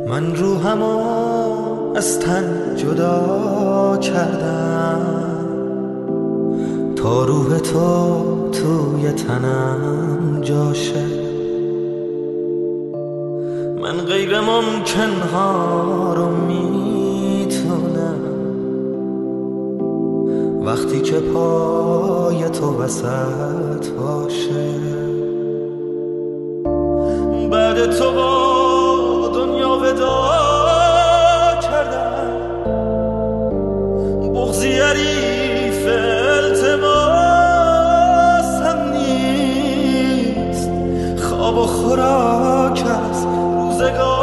من روحمو از تن جدا کردم تا روح تو توی تنم جاشه. من غیر ممکن ها رو میتونم وقتی که پای تو وسط باشه. بعد تو با دنیا ودا کردم، بغضی حریف التماسم نیست، خواب و خوراک از روزگار